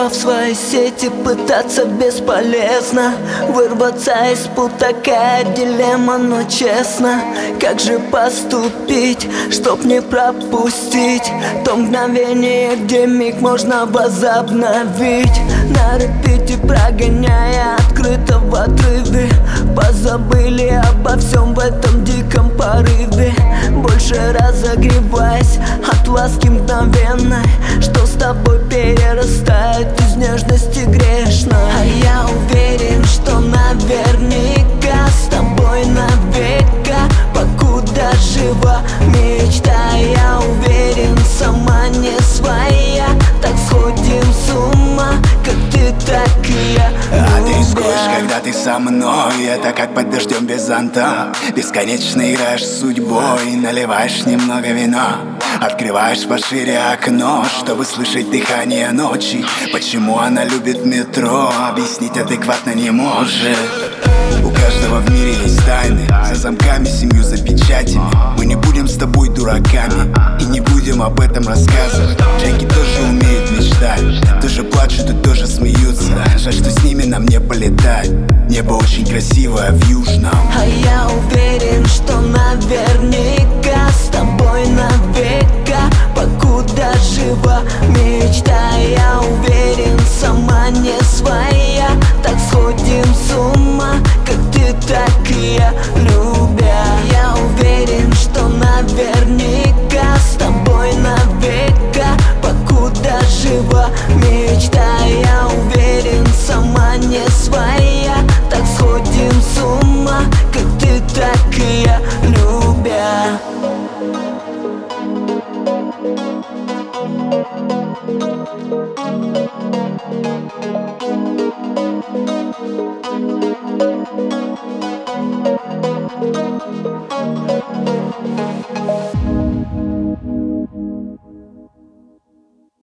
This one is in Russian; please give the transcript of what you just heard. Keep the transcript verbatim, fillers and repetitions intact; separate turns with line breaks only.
в свои сети пытаться бесполезно. Вырваться из пут такая дилемма, но честно, как же поступить, чтоб не пропустить то мгновение, где миг можно возобновить. На репите прогоняя открыто в отрыве, позабыли обо всем в этом диком порыве. Больше разогреваясь от ласки мгновенной, что с тобой перерастает из нежности грешной. А я уверен, что наверняка с тобой навека, покуда жива мечта. Я уверен, сама не своя, так сходим с ума, как ты, так и я.
А ты рискуешь, когда ты со мной, это как под дождем без зонта. Бесконечно играешь с судьбой, наливаешь немного вина, открываешь пошире окно, чтобы слышать дыхание ночи. Почему она любит метро, объяснить адекватно не может. У каждого в мире есть тайны, за замками, семью, за печатями. Мы не будем с тобой дураками и не будем об этом рассказывать. Джеки тоже умеют мечтать, тоже плачут и тоже смеются. Жаль, что с ними нам не полетать. Небо очень красивое в южном.
А я уверен, что наверняка с тобой навек,